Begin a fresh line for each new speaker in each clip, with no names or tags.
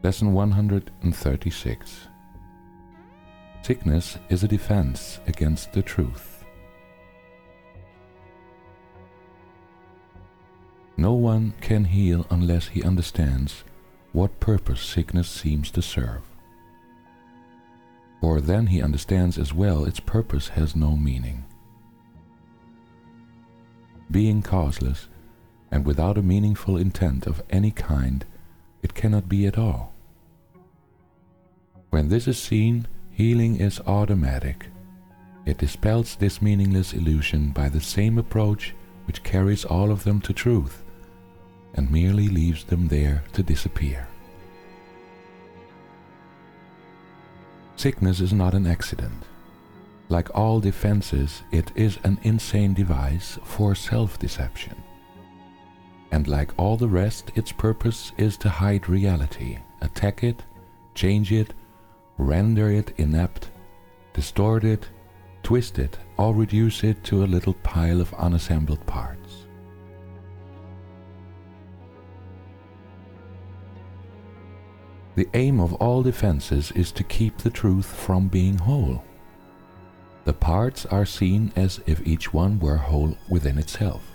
Lesson 136. Sickness is a defense against the truth. No one can heal unless he understands what purpose sickness seems to serve. For then he understands as well its purpose has no meaning. Being causeless and without a meaningful intent of any kind, it cannot be at all. When this is seen, healing is automatic. It dispels this meaningless illusion by the same approach which carries all of them to truth, and merely leaves them there to disappear. Sickness is not an accident. Like all defenses, it is an insane device for self-deception. And like all the rest, its purpose is to hide reality, attack it, change it, render it inept, distort it, twist it, or reduce it to a little pile of unassembled parts. The aim of all defenses is to keep the truth from being whole. The parts are seen as if each one were whole within itself.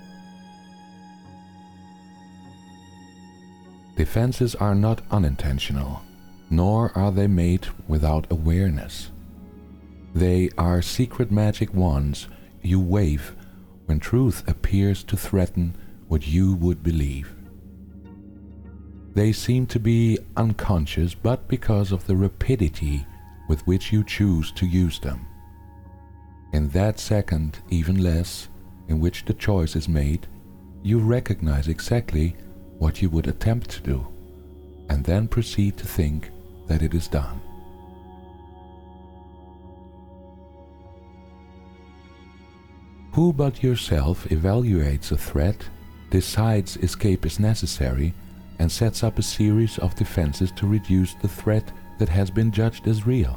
Defenses are not unintentional, nor are they made without awareness. They are secret magic wands you wave when truth appears to threaten what you would believe. They seem to be unconscious, but because of the rapidity with which you choose to use them. In that second, even less, in which the choice is made, you recognize exactly what you would attempt to do, and then proceed to think that it is done. Who but yourself evaluates a threat, decides escape is necessary, and sets up a series of defenses to reduce the threat that has been judged as real?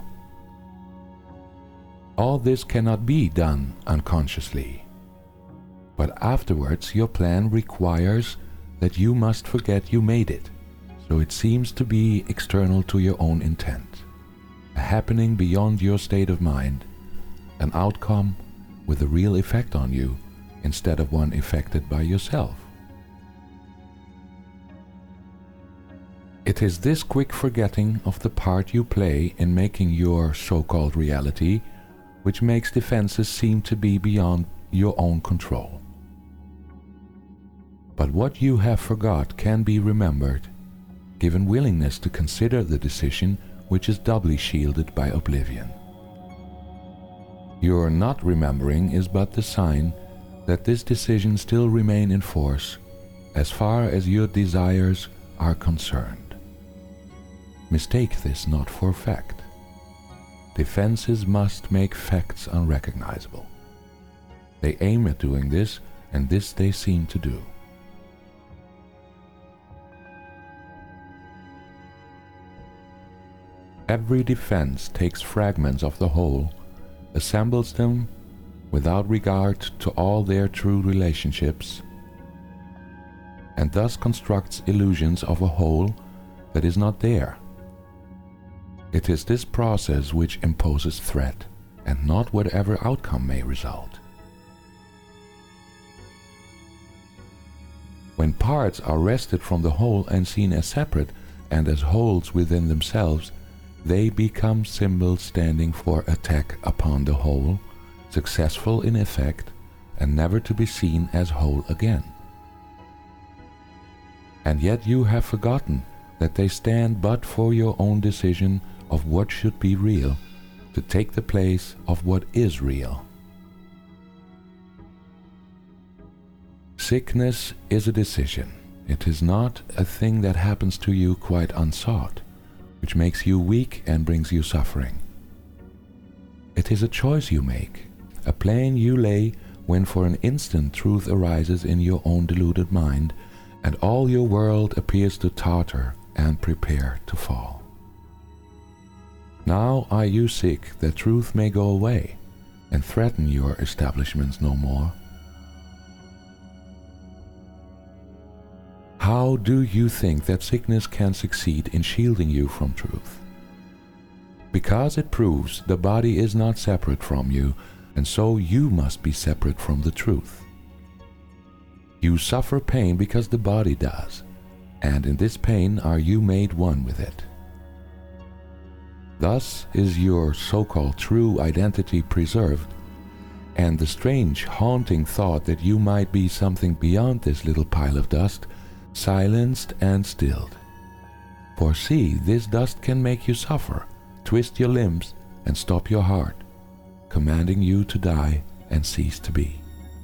All this cannot be done unconsciously. But afterwards your plan requires that you must forget you made it, so it seems to be external to your own intent, a happening beyond your state of mind, an outcome with a real effect on you instead of one effected by yourself. It is this quick forgetting of the part you play in making your so-called reality which makes defenses seem to be beyond your own control. But what you have forgot can be remembered, given willingness to consider the decision which is doubly shielded by oblivion. Your not remembering is but the sign that this decision still remains in force as far as your desires are concerned. Mistake this not for fact. Defenses must make facts unrecognizable. They aim at doing this, and this they seem to do. Every defense takes fragments of the whole, assembles them without regard to all their true relationships, and thus constructs illusions of a whole that is not there. It is this process which imposes threat, and not whatever outcome may result. When parts are wrested from the whole and seen as separate and as wholes within themselves, they become symbols standing for attack upon the whole, successful in effect, and never to be seen as whole again. And yet you have forgotten that they stand but for your own decision of what should be real, to take the place of what is real. Sickness is a decision. It is not a thing that happens to you quite unsought, which makes you weak and brings you suffering. It is a choice you make, a plan you lay when for an instant truth arises in your own deluded mind, and all your world appears to totter and prepare to fall. Now are you sick that truth may go away and threaten your establishments no more? How how do you think that sickness can succeed in shielding you from truth? Because it proves the body is not separate from you, and so you must be separate from the truth. You suffer pain because the body does, and in this pain are you made one with it. Thus is your so-called true identity preserved, and the strange, haunting thought that you might be something beyond this little pile of dust silenced and stilled. For see, this dust can make you suffer, twist your limbs, and stop your heart, commanding you to die and cease to be.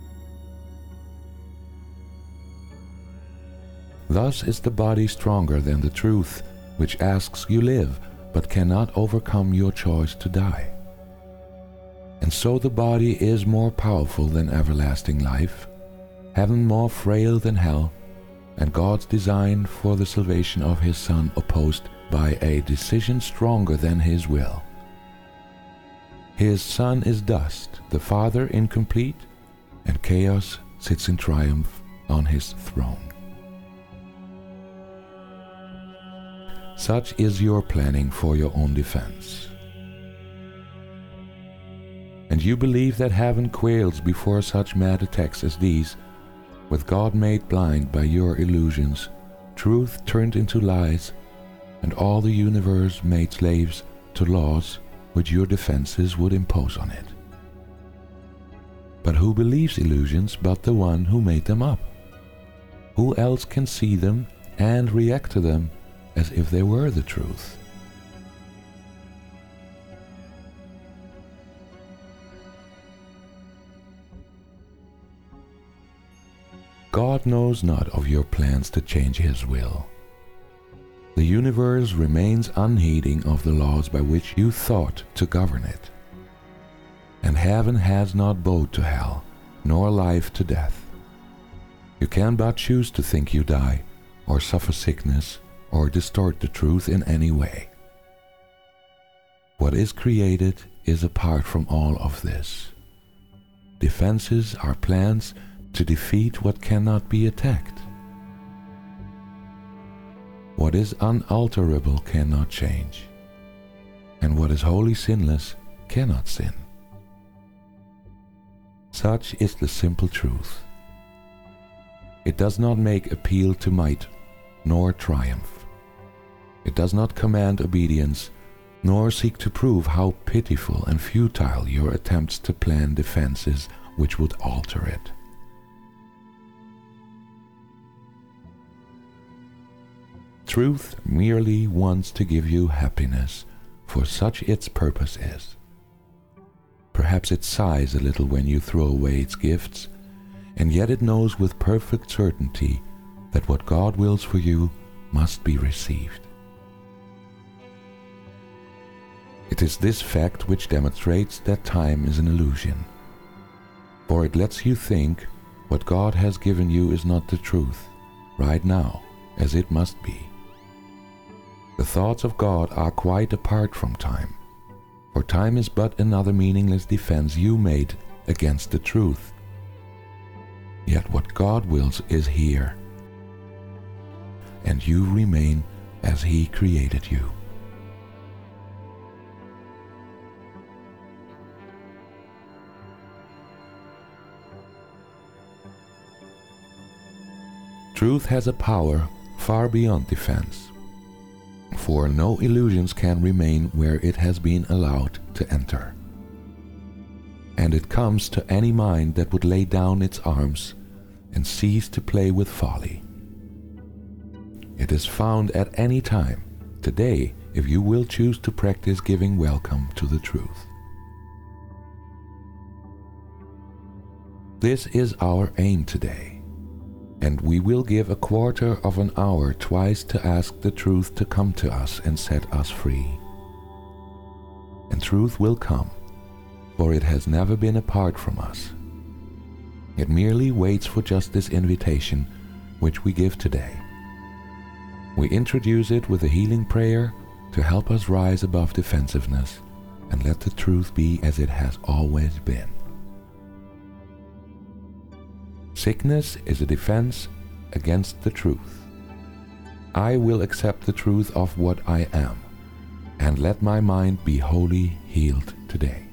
Thus is the body stronger than the truth, which asks you live, but cannot overcome your choice to die. And so the body is more powerful than everlasting life, heaven more frail than hell, and God's design for the salvation of His Son opposed by a decision stronger than His will. His Son is dust, the Father incomplete, and chaos sits in triumph on His throne. Such is your planning for your own defense. And you believe that heaven quails before such mad attacks as these, with God made blind by your illusions, truth turned into lies, and all the universe made slaves to laws which your defenses would impose on it. But who believes illusions but the one who made them up? Who else can see them and react to them as if they were the truth? God knows not of your plans to change His will. The universe remains unheeding of the laws by which you thought to govern it. And heaven has not bowed to hell, nor life to death. You can but choose to think you die, or suffer sickness, or distort the truth in any way. What is created is apart from all of this. Defenses are plans to defeat what cannot be attacked. What is unalterable cannot change, and what is wholly sinless cannot sin. Such is the simple truth. It does not make appeal to might, nor triumph. It does not command obedience, nor seek to prove how pitiful and futile your attempts to plan defenses which would alter it. Truth merely wants to give you happiness, for such its purpose is. Perhaps it sighs a little when you throw away its gifts, and yet it knows with perfect certainty that what God wills for you must be received. It is this fact which demonstrates that time is an illusion, for it lets you think what God has given you is not the truth, right now, as it must be. The thoughts of God are quite apart from time, for time is but another meaningless defense you made against the truth. Yet what God wills is here, and you remain as He created you. Truth has a power far beyond defense, for no illusions can remain where it has been allowed to enter. And it comes to any mind that would lay down its arms and cease to play with folly. It is found at any time, today, if you will choose to practice giving welcome to the truth. This is our aim today, and we will give a quarter of an hour twice to ask the truth to come to us and set us free. And truth will come, for it has never been apart from us. It merely waits for just this invitation which we give today. We introduce it with a healing prayer to help us rise above defensiveness and let the truth be as it has always been. Sickness is a defense against the truth. I will accept the truth of what I am, and let my mind be wholly healed today.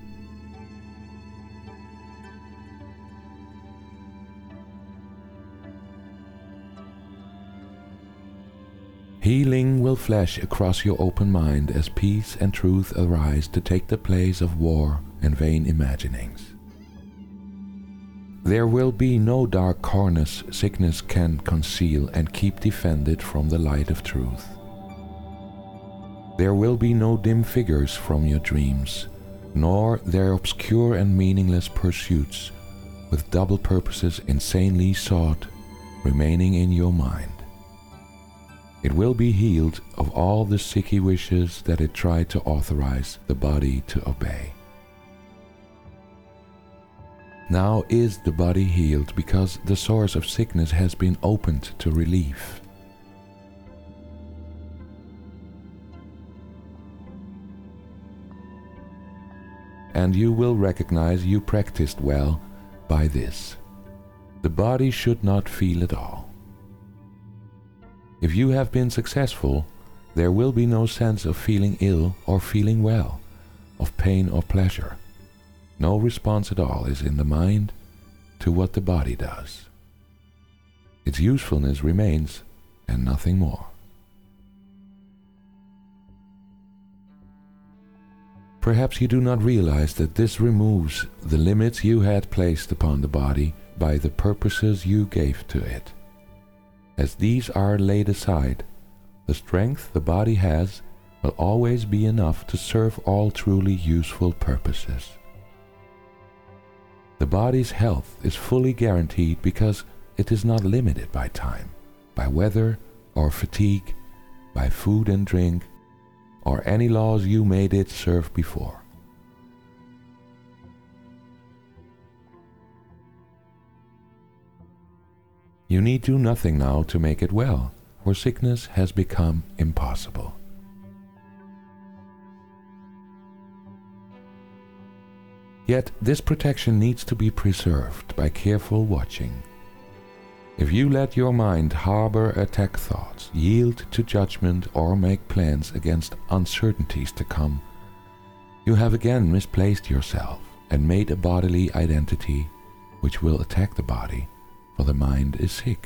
Healing will flash across your open mind as peace and truth arise to take the place of war and vain imaginings. There will be no dark corners sickness can conceal and keep defended from the light of truth. There will be no dim figures from your dreams, nor their obscure and meaningless pursuits with double purposes insanely sought remaining in your mind. It will be healed of all the sicky wishes that it tried to authorize the body to obey. Now is the body healed because the source of sickness has been opened to relief. And you will recognize you practiced well by this. The body should not feel at all. If you have been successful, there will be no sense of feeling ill or feeling well, of pain or pleasure. No response at all is in the mind to what the body does. Its usefulness remains and nothing more. Perhaps you do not realize that this removes the limits you had placed upon the body by the purposes you gave to it. As these are laid aside, the strength the body has will always be enough to serve all truly useful purposes. The body's health is fully guaranteed because it is not limited by time, by weather or fatigue, by food and drink, or any laws you made it serve before. You need do nothing now to make it well, for sickness has become impossible. Yet this protection needs to be preserved by careful watching. If you let your mind harbor attack thoughts, yield to judgment, or make plans against uncertainties to come, you have again misplaced yourself and made a bodily identity which will attack the body, for the mind is sick.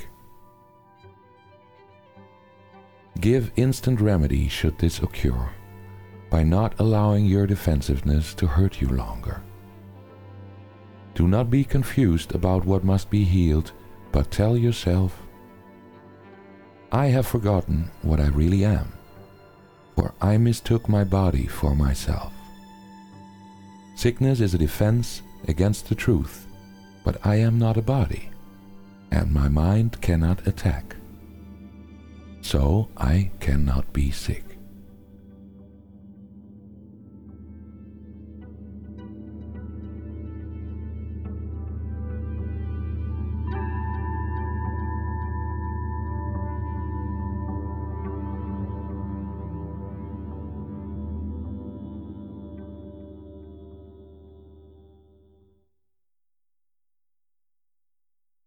Give instant remedy should this occur, by not allowing your defensiveness to hurt you longer. Do not be confused about what must be healed, but tell yourself, I have forgotten what I really am, for I mistook my body for myself. Sickness is a defense against the truth, but I am not a body, and my mind cannot attack. So I cannot be sick.